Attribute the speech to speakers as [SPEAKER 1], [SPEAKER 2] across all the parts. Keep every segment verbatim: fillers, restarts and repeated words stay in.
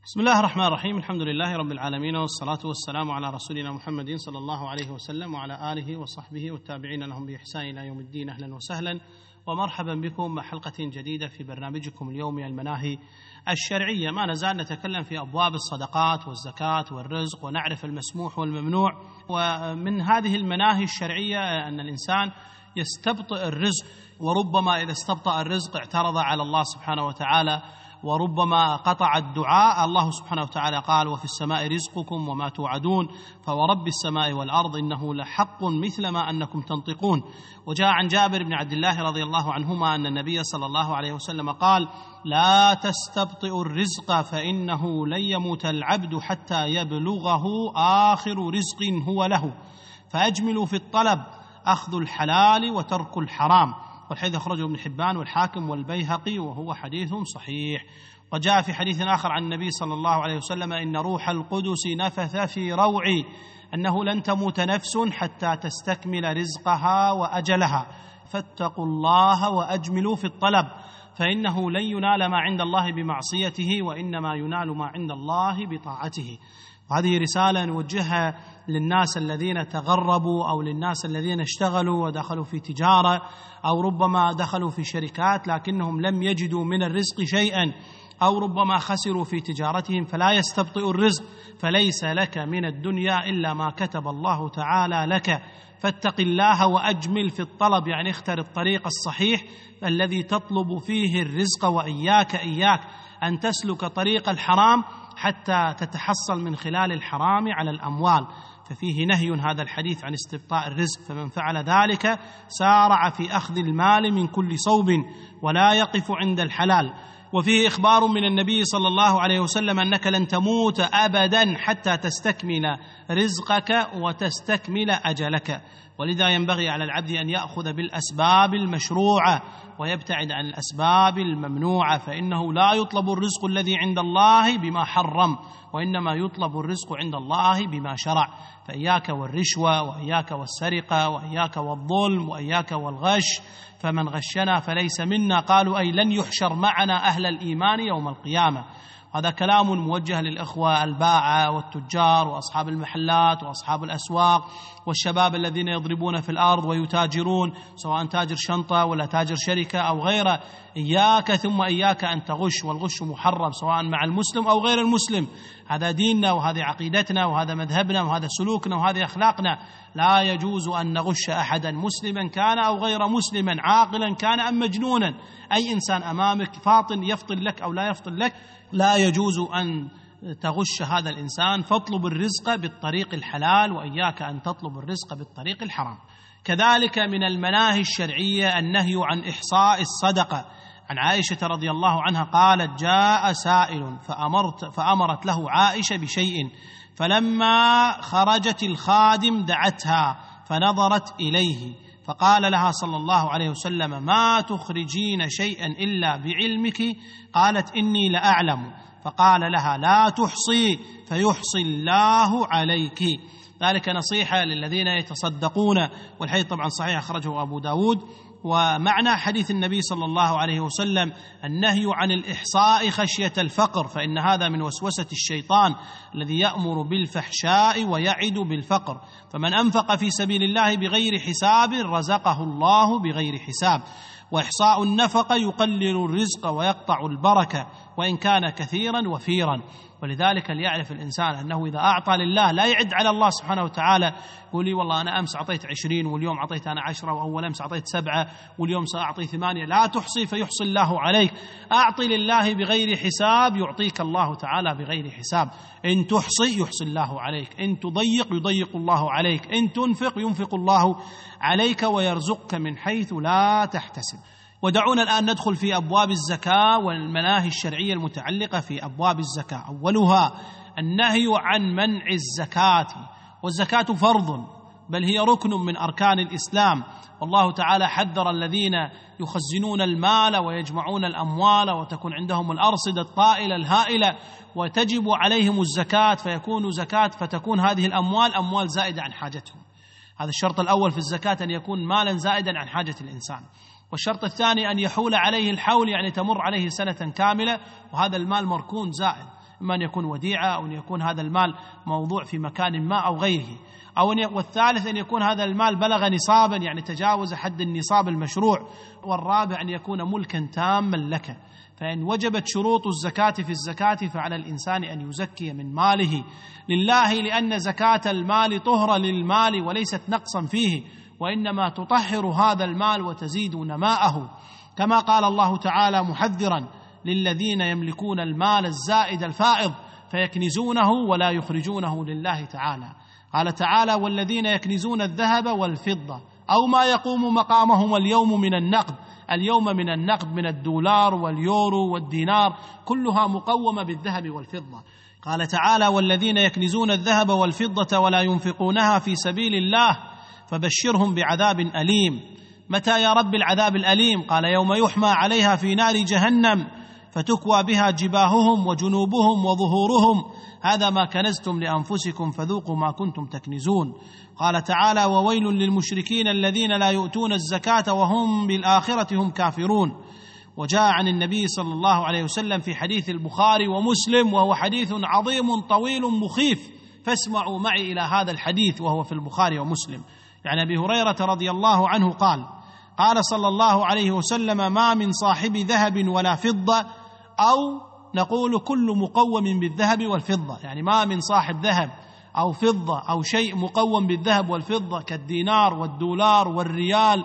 [SPEAKER 1] بسم الله الرحمن الرحيم. الحمد لله رب العالمين، والصلاة والسلام على رسولنا محمد صلى الله عليه وسلم وعلى آله وصحبه والتابعين لهم بإحسان إلى يوم الدين. أهلا وسهلا ومرحبا بكم مع حلقة جديدة في برنامجكم اليومي المناهي الشرعية. ما نزال نتكلم في أبواب الصدقات والزكاة والرزق ونعرف المسموح والممنوع. ومن هذه المناهي الشرعية أن الإنسان يستبطئ الرزق، وربما إذا استبطأ الرزق اعترض على الله سبحانه وتعالى، وربما قطع الدعاء. الله سبحانه وتعالى قال: وفي السماء رزقكم وما توعدون فورب السماء والأرض إنه لحق مثل ما أنكم تنطقون. وجاء عن جابر بن عبد الله رضي الله عنهما أن النبي صلى الله عليه وسلم قال: لا تستبطئوا الرزق فإنه لن يموت العبد حتى يبلغه آخر رزق هو له، فأجملوا في الطلب، أخذ الحلال وترك الحرام. والحديث أخرجه ابن حبان والحاكم والبيهقي وهو حديث صحيح. وجاء في حديث آخر عن النبي صلى الله عليه وسلم: إن روح القدس نفث في روعي أنه لن تموت نفس حتى تستكمل رزقها وأجلها، فاتقوا الله وأجملوا في الطلب، فإنه لن ينال ما عند الله بمعصيته، وإنما ينال ما عند الله بطاعته. وهذه رسالة نوجهها للناس الذين تغربوا، أو للناس الذين اشتغلوا ودخلوا في تجارة، أو ربما دخلوا في شركات لكنهم لم يجدوا من الرزق شيئا، أو ربما خسروا في تجارتهم، فلا يستبطئوا الرزق، فليس لك من الدنيا إلا ما كتب الله تعالى لك. فاتق الله وأجمل في الطلب، يعني اختر الطريق الصحيح الذي تطلب فيه الرزق، وإياك إياك أن تسلك طريق الحرام حتى تتحصل من خلال الحرام على الأموال. ففيه نهي هذا الحديث عن استبطاء الرزق، فمن فعل ذلك سارع في أخذ المال من كل صوب ولا يقف عند الحلال. وفيه إخبار من النبي صلى الله عليه وسلم أنك لن تموت أبدا حتى تستكمل رزقك وتستكمل أجلك. ولذا ينبغي على العبد أن يأخذ بالأسباب المشروعة ويبتعد عن الأسباب الممنوعة، فإنه لا يطلب الرزق الذي عند الله بما حرم، وإنما يطلب الرزق عند الله بما شرع. فإياك والرشوة، وإياك والسرقة، وإياك والظلم، وإياك والغش، فمن غشنا فليس منا. قالوا: أي لن يحشر معنا أهل الإيمان يوم القيامة. هذا كلام موجه للإخوة الباعة والتجار وأصحاب المحلات وأصحاب الأسواق والشباب الذين يضربون في الأرض ويتاجرون، سواء تاجر شنطة ولا تاجر شركة أو غيره. إياك ثم إياك أن تغش، والغش محرم سواء مع المسلم أو غير المسلم. هذا ديننا، وهذه عقيدتنا، وهذا مذهبنا، وهذا سلوكنا، وهذه أخلاقنا. لا يجوز أن نغش أحدا، مسلما كان أو غير مسلما، عاقلا كان أم مجنونا. أي إنسان أمامك فاطن يفطن لك أو لا يفطن لك، لا يجوز أن تغش هذا الإنسان. فاطلب الرزق بالطريق الحلال، وإياك أن تطلب الرزق بالطريق الحرام. كذلك من المناهي الشرعية النهي عن إحصاء الصدقة. عن عائشة رضي الله عنها قالت: جاء سائل فأمرت فأمرت له عائشة بشيء، فلما خرجت الخادم دعتها فنظرت إليه، فقال لها صلى الله عليه وسلم: ما تخرجين شيئا إلا بعلمك؟ قالت: إني لأعلم. فقال لها: لا تحصي فيحصي الله عليك. ذلك نصيحة للذين يتصدقون، والحديث طبعا صحيح أخرجه أبو داود. ومعنى حديث النبي صلى الله عليه وسلم النهي عن الإحصاء خشية الفقر، فإن هذا من وسوسة الشيطان الذي يأمر بالفحشاء ويعد بالفقر. فمن أنفق في سبيل الله بغير حساب رزقه الله بغير حساب. وإحصاء النفقة يقلل الرزق ويقطع البركة وإن كان كثيرا وفيرا. ولذلك ليعرف الإنسان أنه إذا أعطى لله لا يعد على الله سبحانه وتعالى، يقول لي والله أنا أمس أعطيت عشرين واليوم أعطيت أنا عشرة، وأول أمس أعطيت سبعة واليوم سأعطي ثمانية. لا تحصي فيحصي الله عليك. أعطي لله بغير حساب يعطيك الله تعالى بغير حساب. إن تحصي يحصي الله عليك، إن تضيق يضيق الله عليك، إن تنفق ينفق الله عليك ويرزقك من حيث لا تحتسب. ودعونا الآن ندخل في أبواب الزكاة والمناهي الشرعية المتعلقة في أبواب الزكاة. أولها النهي عن منع الزكاة. والزكاة فرض، بل هي ركن من أركان الإسلام. والله تعالى حذر الذين يخزنون المال ويجمعون الأموال وتكون عندهم الأرصدة الطائلة الهائلة وتجب عليهم الزكاة، فيكون زكاة فتكون هذه الأموال أموال زائدة عن حاجتهم. هذا الشرط الأول في الزكاة، أن يكون مالا زائدا عن حاجة الإنسان. والشرط الثاني أن يحول عليه الحول، يعني تمر عليه سنة كاملة وهذا المال مركون زائد. إما أن يكون وديعة أو أن يكون هذا المال موضوع في مكان ما أو غيره، أو أن والثالث أن يكون هذا المال بلغ نصابا يعني تجاوز حد النصاب المشروع، والرابع أن يكون ملكا تاما لك. فإن وجبت شروط الزكاة في الزكاة فعلى الإنسان أن يزكي من ماله لله، لأن زكاة المال طهرة للمال وليست نقصا فيه، وإنما تطهر هذا المال وتزيد نماءه، كما قال الله تعالى محذرا للذين يملكون المال الزائد الفائض فيكنزونه ولا يخرجونه لله تعالى. قال تعالى: والذين يكنزون الذهب والفضة أو ما يقوم مقامهم اليوم من النقد. اليوم من النقد من الدولار واليورو والدينار كلها مقومة بالذهب والفضة. قال تعالى: والذين يكنزون الذهب والفضة ولا ينفقونها في سبيل الله فبشرهم بعذاب أليم. متى يا رب العذاب الأليم؟ قال: يوم يحمى عليها في نار جهنم فتكوى بها جباههم وجنوبهم وظهورهم هذا ما كنزتم لأنفسكم فذوقوا ما كنتم تكنزون. قال تعالى: وويل للمشركين الذين لا يؤتون الزكاة وهم بالآخرة هم كافرون. وجاء عن النبي صلى الله عليه وسلم في حديث البخاري ومسلم، وهو حديث عظيم طويل مخيف، فاسمعوا معي إلى هذا الحديث وهو في البخاري ومسلم. يعني أبي هريرة رضي الله عنه قال: قال صلى الله عليه وسلم: ما من صاحب ذهب ولا فضة، أو نقول كل مقوم بالذهب والفضة، يعني ما من صاحب ذهب أو فضة أو شيء مقوم بالذهب والفضة كالدينار والدولار والريال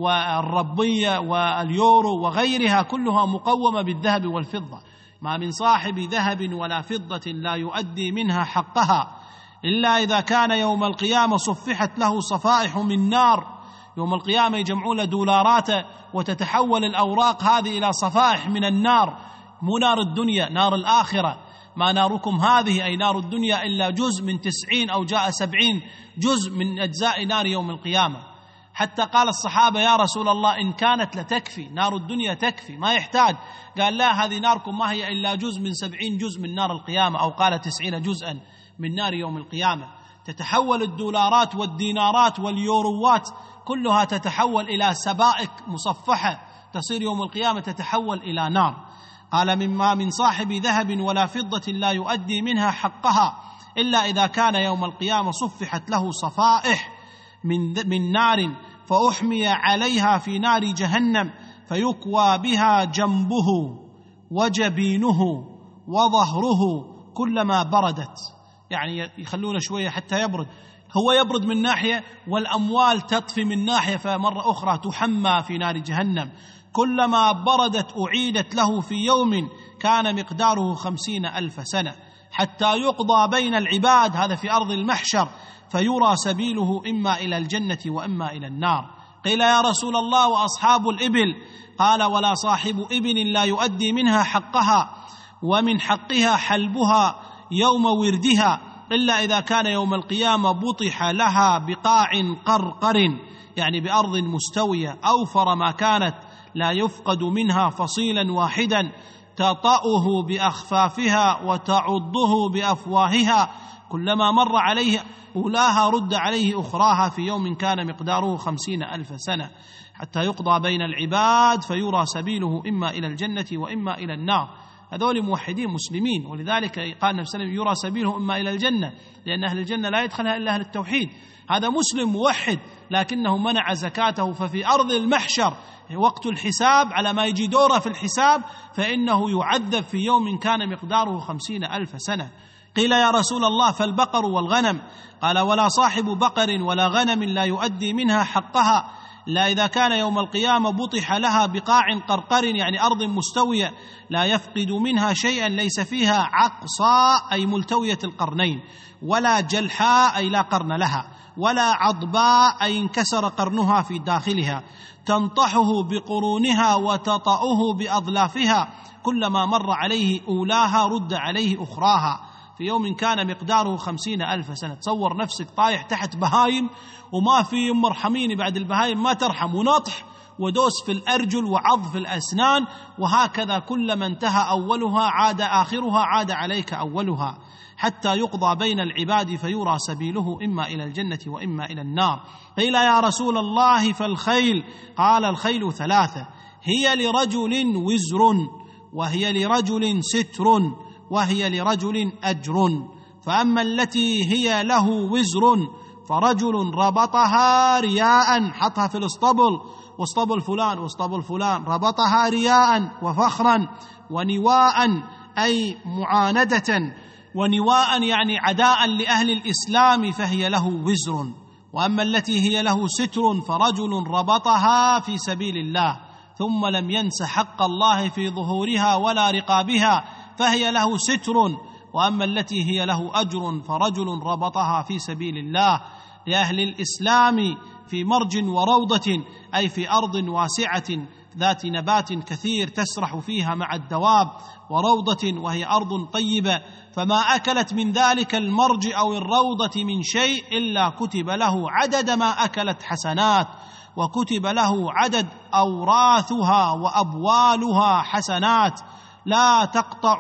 [SPEAKER 1] والربية واليورو وغيرها كلها مقومة بالذهب والفضة، ما من صاحب ذهب ولا فضة لا يؤدي منها حقها إلا إذا كان يوم القيامة صفحت له صفائح من نار. يوم القيامة يجمعون له دولارات وتتحول الأوراق هذه إلى صفائح من النار، مو نار الدنيا، نار الآخرة. ما ناركم هذه أي نار الدنيا إلا جزء من تسعين أو جاء سبعين جزء من أجزاء نار يوم القيامة. حتى قال الصحابة: يا رسول الله إن كانت لتكفي، نار الدنيا تكفي ما يحتاج. قال: لا، هذه ناركم ما هي إلا جزء من سبعين جزء من نار القيامة، أو قال تسعين جزءا من نار يوم القيامة. تتحول الدولارات والدينارات واليوروات كلها تتحول إلى سبائك مصفحة، تصير يوم القيامة تتحول إلى نار. قال: مما من صاحب ذهب ولا فضة لا يؤدي منها حقها إلا إذا كان يوم القيامة صفحت له صفائح من, من نار فأحمي عليها في نار جهنم فيكوى بها جنبه وجبينه وظهره كلما بردت، يعني يخلونه شوية حتى يبرد، هو يبرد من ناحية والأموال تطفي من ناحية، فمرة أخرى تحمى في نار جهنم. كلما بردت أعيدت له في يوم كان مقداره خمسين ألف سنة حتى يقضى بين العباد، هذا في أرض المحشر، فيرى سبيله إما إلى الجنة وإما إلى النار. قيل: يا رسول الله وأصحاب الإبل؟ قال: ولا صاحب إبل لا يؤدي منها حقها ومن حقها حلبها يوم وردها إلا إذا كان يوم القيامة بطح لها بقاع قرقر، يعني بأرض مستوية أوفر ما كانت لا يفقد منها فصيلا واحدا تطأه بأخفافها وتعضه بأفواهها، كلما مر عليه أولاها رد عليه أخراها في يوم كان مقداره خمسين ألف سنة حتى يقضى بين العباد فيرى سبيله إما إلى الجنة وإما إلى النار. هذول موحدين مسلمين، ولذلك قال النبي صلى الله عليه وسلم: يرى سبيله إما إلى الجنة، لأن أهل الجنة لا يدخلها إلا أهل التوحيد. هذا مسلم موحد لكنه منع زكاته، ففي أرض المحشر وقت الحساب على ما يجي دوره في الحساب فإنه يعذب في يوم كان مقداره خمسين ألف سنة. قيل: يا رسول الله فالبقر والغنم؟ قال: ولا صاحب بقر ولا غنم لا يؤدي منها حقها لا إذا كان يوم القيامة بطح لها بقاع قرقر، يعني أرض مستوية لا يفقد منها شيئا ليس فيها عقصاء أي ملتوية القرنين، ولا جلحاء أي لا قرن لها، ولا عضباء أي انكسر قرنها في داخلها، تنطحه بقرونها وتطأه بأظلافها، كلما مر عليه أولاها رد عليه أخراها في يوم كان مقداره خمسين ألف سنة. تصور نفسك طايح تحت بهايم وما في مرحمين بعد البهايم ما ترحم، ونطح ودوس في الأرجل وعض في الأسنان، وهكذا كلما انتهى أولها عاد آخرها، عاد عليك أولها، حتى يقضى بين العباد فيرى سبيله إما إلى الجنة وإما إلى النار. قيل: يا رسول الله فالخيل؟ قال: الخيل ثلاثة: هي لرجل وزر، وهي لرجل ستر، وهي لرجل أجر. فأما التي هي له وزر فرجل ربطها رياء، حطها في الاسطبل، واسطبل فلان واسطبل فلان، ربطها رياء وفخرا ونواء أي معاندة، ونواء يعني عداء لأهل الإسلام، فهي له وزر. وأما التي هي له ستر فرجل ربطها في سبيل الله ثم لم ينس حق الله في ظهورها ولا رقابها، فهي له ستر. وأما التي هي له أجر فرجل ربطها في سبيل الله لأهل الإسلام في مرج وروضة، أي في أرض واسعة ذات نبات كثير تسرح فيها مع الدواب، وروضة وهي أرض طيبة، فما أكلت من ذلك المرج أو الروضة من شيء إلا كتب له عدد ما أكلت حسنات، وكتب له عدد أوراثها وأبوالها حسنات، لا تقطع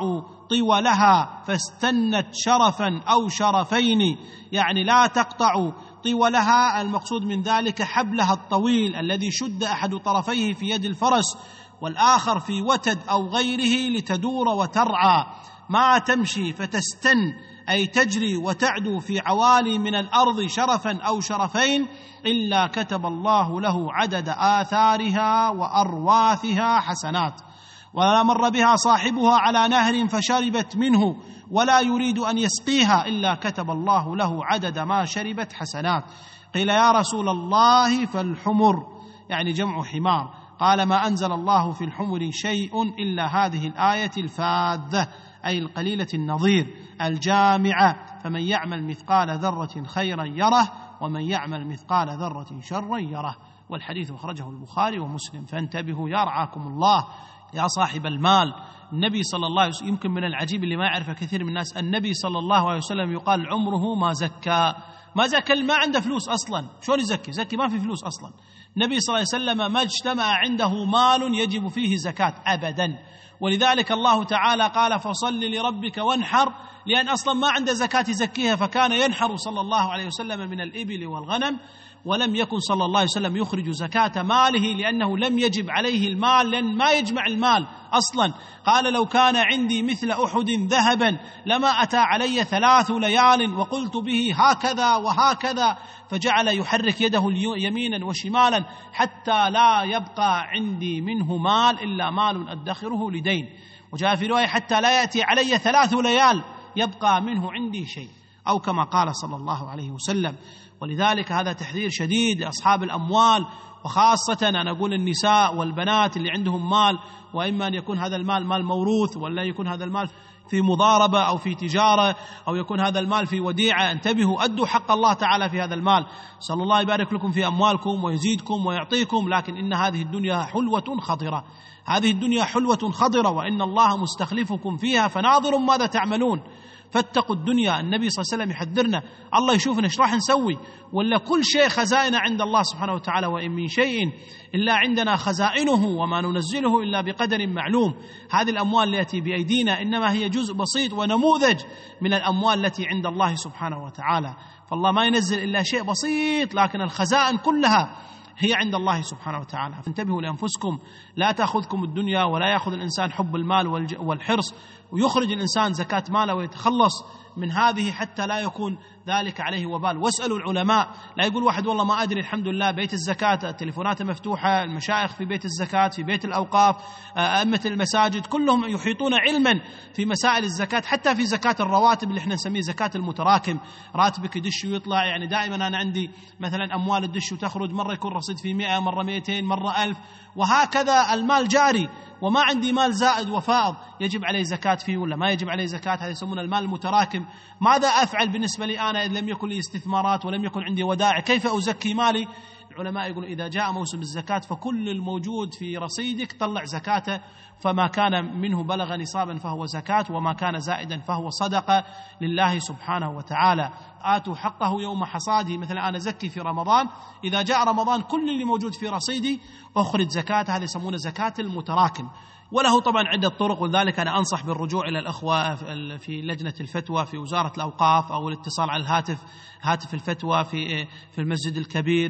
[SPEAKER 1] طولها فاستنت شرفا أو شرفين، يعني لا تقطع طولها، المقصود من ذلك حبلها الطويل الذي شد أحد طرفيه في يد الفرس والآخر في وتد أو غيره لتدور وترعى، ما تمشي فتستن أي تجري وتعدو في عوالي من الأرض شرفا أو شرفين، إلا كتب الله له عدد آثارها وأرواثها حسنات. ولا مر بها صاحبها على نهر فشربت منه ولا يريد أن يسقيها إلا كتب الله له عدد ما شربت حسنات. قيل يا رسول الله فالحمر، يعني جمع حمار. قال ما أنزل الله في الحمر شيء إلا هذه الآية الفاذة، أي القليلة النظير الجامعة، فمن يعمل مثقال ذرة خيرا يره ومن يعمل مثقال ذرة شرا يره. والحديث أخرجه البخاري ومسلم. فانتبهوا يا رعاكم الله يا صاحب المال. النبي صلى الله عليه وسلم، يمكن من العجيب اللي ما يعرفه كثير من الناس، النبي صلى الله عليه وسلم يقال عمره ما زكى، ما زكى، ما عنده فلوس أصلا، شلون يزكي؟ زكي ما في فلوس أصلا. النبي صلى الله عليه وسلم ما اجتمع عنده مال يجب فيه زكاة أبدا، ولذلك الله تعالى قال فصل لربك وانحر، لأن أصلا ما عنده زكاة يزكيها، فكان ينحر صلى الله عليه وسلم من الإبل والغنم، ولم يكن صلى الله عليه وسلم يخرج زكاة ماله لأنه لم يجب عليه المال، لأن ما يجمع المال أصلا. قال لو كان عندي مثل أحد ذهبا لما أتى علي ثلاث ليال وقلت به هكذا وهكذا، فجعل يحرك يده يمينا وشمالا حتى لا يبقى عندي منه مال إلا مال أدخره لدين. وجاء في رواية حتى لا يأتي علي ثلاث ليال يبقى منه عندي شيء، أو كما قال صلى الله عليه وسلم. ولذلك هذا تحذير شديد لأصحاب الأموال، وخاصة أنا أقول النساء والبنات اللي عندهم مال، وإما أن يكون هذا المال مال موروث، ولا يكون هذا المال في مضاربة أو في تجارة، أو يكون هذا المال في وديعة. انتبهوا، أدوا حق الله تعالى في هذا المال. صلى الله يبارك لكم في أموالكم ويزيدكم ويعطيكم، لكن إن هذه الدنيا حلوة خضرة، هذه الدنيا حلوة خضرة، وإن الله مستخلفكم فيها فناظر ماذا تعملون. فاتقوا الدنيا. النبي صلى الله عليه وسلم يحذرنا، الله يشوفنا ايش راح نسوي، ولا كل شيء خزائن عند الله سبحانه وتعالى، وإن من شيء إلا عندنا خزائنه وما ننزله إلا بقدر معلوم. هذه الأموال التي بأيدينا إنما هي جزء بسيط ونموذج من الأموال التي عند الله سبحانه وتعالى، فالله ما ينزل إلا شيء بسيط، لكن الخزائن كلها هي عند الله سبحانه وتعالى. فانتبهوا لأنفسكم، لا تأخذكم الدنيا، ولا يأخذ الإنسان حب المال والحرص ويخرج الإنسان زكاة ماله ويتخلص من هذه حتى لا يكون ذلك عليه وبال. واسألوا العلماء، لا يقول واحد والله ما أدري، الحمد لله بيت الزكاة التليفونات مفتوحة، المشايخ في بيت الزكاة، في بيت الأوقاف، أئمة المساجد كلهم يحيطون علما في مسائل الزكاة، حتى في زكاة الرواتب اللي احنا نسميه زكاة المتراكم، راتبك يدش ويطلع، يعني دائما أنا عندي مثلا أموال الدش وتخرج، مرة يكون رصيد في مئة، مرة مئتين، مرة ألف، وهكذا المال جاري، وما عندي مال زائد وفائض يجب عليه زكاة فيه ولا ما يجب عليه زكاة. هذا يسمونه المال المتراكم. ماذا أفعل بالنسبة لي أنا إذا لم يكن لي استثمارات ولم يكن عندي ودائع؟ كيف أزكي مالي؟ العلماء يقولون إذا جاء موسم الزكاة فكل الموجود في رصيدك طلع زكاته، فما كان منه بلغ نصابا فهو زكاة، وما كان زائدا فهو صدقة لله سبحانه وتعالى. آتوا حقه يوم حصاده. مثلا أنا زكي في رمضان، إذا جاء رمضان كل اللي موجود في رصيدي أخرج زكاة، هذا يسمونه زكاة المتراكم. وله طبعا عدة طرق، ولذلك أنا أنصح بالرجوع إلى الأخوة في لجنة الفتوى في وزارة الأوقاف، أو الاتصال على الهاتف، هاتف الفتوى في في المسجد الكبير، أو الاتصال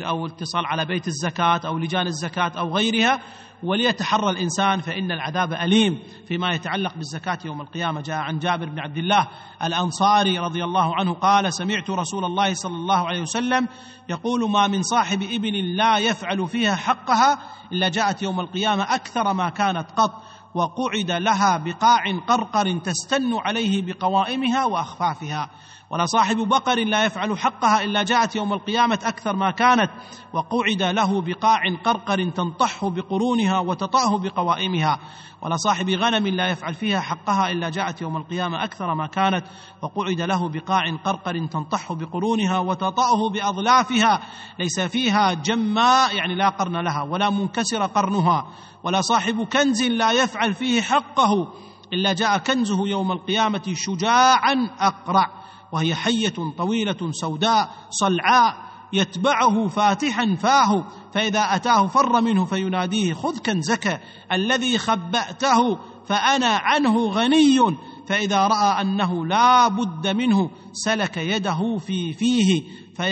[SPEAKER 1] الاتصال على بيت الزكاة أو لجان الزكاة أو غيرها، وليتحرى الإنسان فإن العذاب أليم فيما يتعلق بالزكاة يوم القيامة. جاء عن جابر بن عبد الله الأنصاري رضي الله عنه قال: سمعت رسول الله صلى الله عليه وسلم يقول: ما من صاحب إبل لا يفعل فيها حقها إلا جاءت يوم القيامة أكثر ما كانت قط، وقعد لها بقاع قرقر تستن عليه بقوائمها وأخفافها. ولا صاحب بقر لا يفعل حقها إلا جاءت يوم القيامة أكثر ما كانت، وقعد له بقاع قرقر تنطح بقرونها وتطأه بقوائمها. ولا صاحب غنم لا يفعل فيها حقها إلا جاءت يوم القيامة أكثر ما كانت، وقعد له بقاع قرقر تنطح بقرونها وتطأه بأظلافها، ليس فيها جماء يعني لا قرن لها ولا منكسر قرنها. ولا صاحب كنز لا يفعل فيه حقه إلا جاء كنزه يوم القيامة شجاعا أقرع، وهي حية طويلة سوداء صلعاء يتبعه فاتحا فاه، فإذا أتاه فر منه فيناديه: خذ كنزك الذي خبأته فأنا عنه غني. فإذا رأى أنه لا بد منه سلك يده في فيه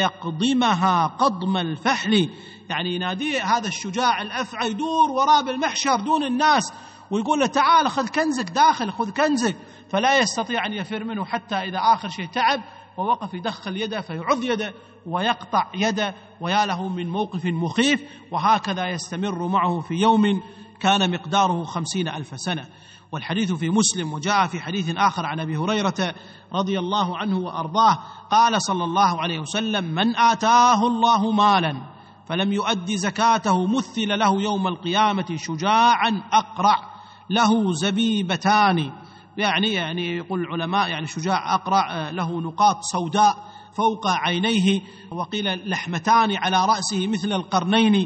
[SPEAKER 1] فيقضمها قضم الفحل. يعني يناديه هذا الشجاع الأفعى، يدور وراء بالمحشر دون الناس ويقول له: تعال خذ كنزك، داخل خذ كنزك، فلا يستطيع أن يفر منه حتى إذا آخر شيء تعب ووقف يدخل يده فيعض يده ويقطع يده، ويا له من موقف مخيف. وهكذا يستمر معه في يوم كان مقداره خمسين ألف سنة. والحديث في مسلم. وجاء في حديث آخر عن أبي هريرة رضي الله عنه وأرضاه قال صلى الله عليه وسلم: من آتاه الله مالا فلم يؤد زكاته مثل له يوم القيامة شجاعا أقرع له زبيبتان. يعني يعني يقول العلماء يعني شجاع أقرع له نقاط سوداء فوق عينيه، وقيل لحمتان على رأسه مثل القرنين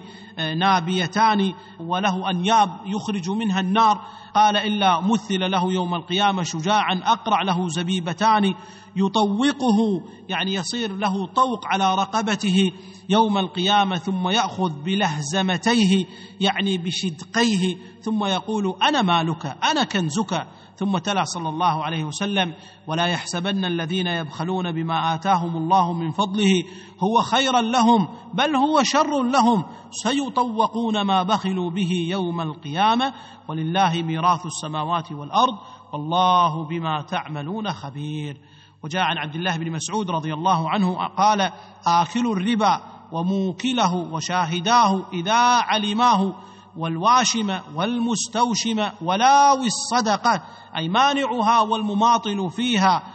[SPEAKER 1] نابيتان، وله أنياب يخرج منها النار. قال: إلا مثل له يوم القيامة شجاعا أقرع له زبيبتان يطوقه، يعني يصير له طوق على رقبته يوم القيامة، ثم يأخذ بلهزمتيه يعني بشدقيه ثم يقول: أنا مالك أنا كنزك. ثم تلا صلى الله عليه وسلم: ولا يحسبن الذين يبخلون بما آتاهم الله من فضله هو خيرا لهم بل هو شر لهم، سيطوقون ما بخلوا به يوم القيامة، ولله ميراث السماوات والأرض والله بما تعملون خبير. وجاء عن عبد الله بن مسعود رضي الله عنه قال: آكل الربا وموكله وشاهداه إذا علماه والواشم والمستوشم ولاوي الصدقة، أي مانعها والمماطل فيها،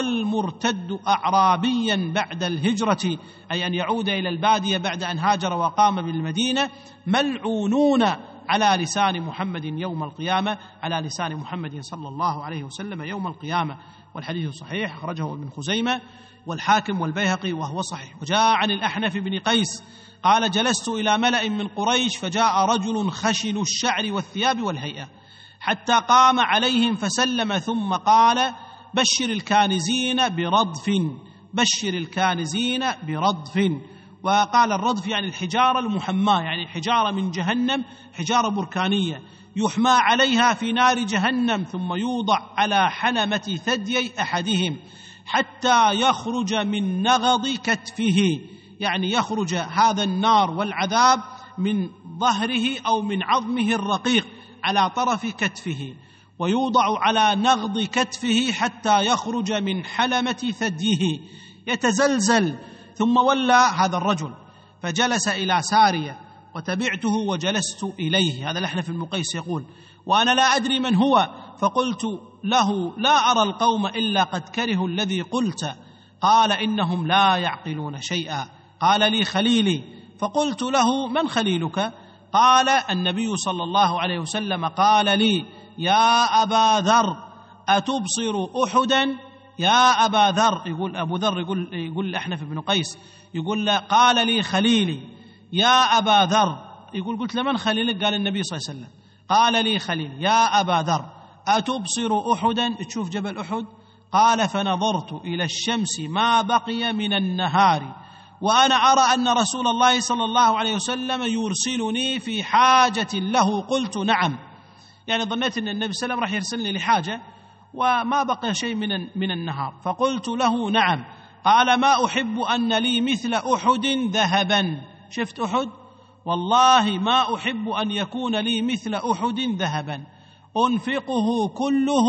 [SPEAKER 1] والمرتد أعرابيا بعد الهجرة، أي أن يعود إلى البادية بعد أن هاجر وقام بالمدينة، ملعونون على لسان محمد يوم القيامة، على لسان محمد صلى الله عليه وسلم يوم القيامة. والحديث صحيح، أخرجه ابن خزيمة والحاكم والبيهقي وهو صحيح. وجاء عن الأحنف بن قيس قال: جلست إلى ملأ من قريش فجاء رجل خشن الشعر والثياب والهيئة حتى قام عليهم فسلم ثم قال: بشر الكانزين بردف، بشر الكانزين بردف. وقال الردف يعني الحجارة المحماة، يعني حجارة من جهنم، حجارة بركانية يحمى عليها في نار جهنم، ثم يوضع على حلمة ثديي أحدهم حتى يخرج من نغض كتفه، يعني يخرج هذا النار والعذاب من ظهره أو من عظمه الرقيق على طرف كتفه، ويوضع على نغض كتفه حتى يخرج من حلمة ثديه يتزلزل. ثم ولى هذا الرجل فجلس إلى سارية وتبعته وجلست إليه. هذا الأحنف بن قيس يقول: وأنا لا أدري من هو، فقلت له: لا أرى القوم إلا قد كرهوا الذي قلت. قال: إنهم لا يعقلون شيئا. قال لي: خليلي. فقلت له: من خليلك؟ قال: النبي صلى الله عليه وسلم قال لي: يا أبا ذر أتبصر أحدا؟ يا أبا ذر، يقول أبو ذر، يقول يقول الأحنف بن قيس، يقول له: قال لي خليلي يا أبا ذر. يقول: قلت لمن خليلك؟ قال: النبي صلى الله عليه وسلم. قال لي خليل: يا أبا ذر أتبصر أحدا؟ تشوف جبل أحد؟ قال: فنظرت إلى الشمس ما بقي من النهار وأنا أرى أن رسول الله صلى الله عليه وسلم يرسلني في حاجة له. قلت: نعم. يعني ظنيت أن النبي صلى الله عليه وسلم راح يرسلني لحاجة وما بقي شيء من من النهار. فقلت له: نعم. قال: ما أحب أن لي مثل أحد ذهبا، شفت أحد؟ والله ما أحب أن يكون لي مثل أحد ذهبا أنفقه كله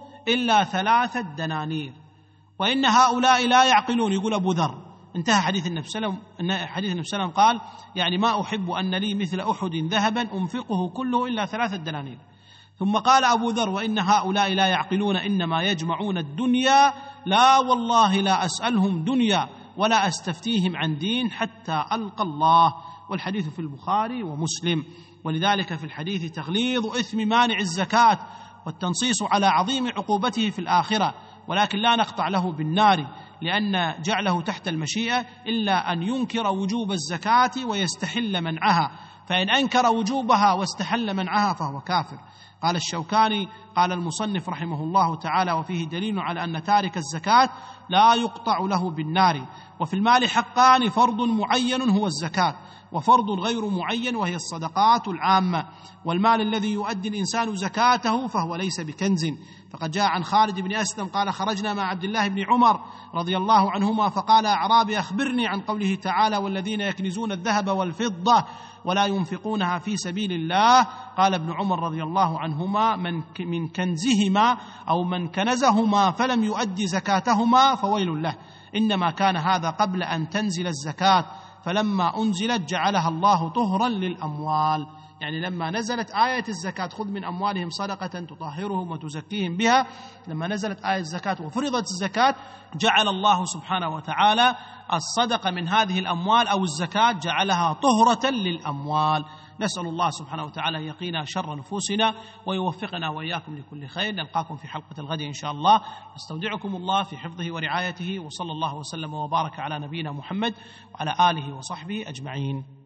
[SPEAKER 1] إلا ثلاثة دنانير، وإن هؤلاء لا يعقلون. يقول أبو ذر، انتهى حديث النبي صلى الله عليه وسلم. حديث النبي صلى الله عليه وسلم قال يعني ما أحب أن لي مثل أحد ذهبا أنفقه كله إلا ثلاثة دنانير. ثم قال أبو ذر وإن هؤلاء لا يعقلون إنما يجمعون الدنيا، لا والله لا أسألهم دنيا ولا أستفتيهم عن دين حتى ألقى الله. والحديث في البخاري ومسلم. ولذلك في الحديث تغليظ إثم مانع الزكاة والتنصيص على عظيم عقوبته في الآخرة، ولكن لا نقطع له بالنار لأن جعله تحت المشيئة إلا أن ينكر وجوب الزكاة ويستحل منعها، فإن أنكر وجوبها واستحل منعها فهو كافر. قال الشوكاني قال المصنف رحمه الله تعالى وفيه دليل على أن تارك الزكاة لا يقطع له بالنار. وفي المال حقان، فرض معين هو الزكاة، وفرض غير معين وهي الصدقات العامة. والمال الذي يؤدي الإنسان زكاته فهو ليس بكنز. فقد جاء عن خالد بن أسلم قال خرجنا مع عبد الله بن عمر رضي الله عنهما فقال أعرابي أخبرني عن قوله تعالى والذين يكنزون الذهب والفضة ولا ينفقونها في سبيل الله. قال ابن عمر رضي الله عنهما من من كنزهما أو من كنزهما فلم يؤدي زكاتهما فويل له، إنما كان هذا قبل أن تنزل الزكاة، فلما أنزلت جعلها الله طهرا للأموال. يعني لما نزلت آية الزكاة خذ من أموالهم صدقة تطهرهم وتزكيهم بها، لما نزلت آية الزكاة وفرضت الزكاة جعل الله سبحانه وتعالى الصدقة من هذه الأموال أو الزكاة جعلها طهرة للأموال. نسأل الله سبحانه وتعالى أن يقينا شر نفوسنا ويوفقنا وإياكم لكل خير. نلقاكم في حلقة الغد إن شاء الله. نستودعكم الله في حفظه ورعايته، وصلى الله وسلم وبارك على نبينا محمد وعلى آله وصحبه أجمعين.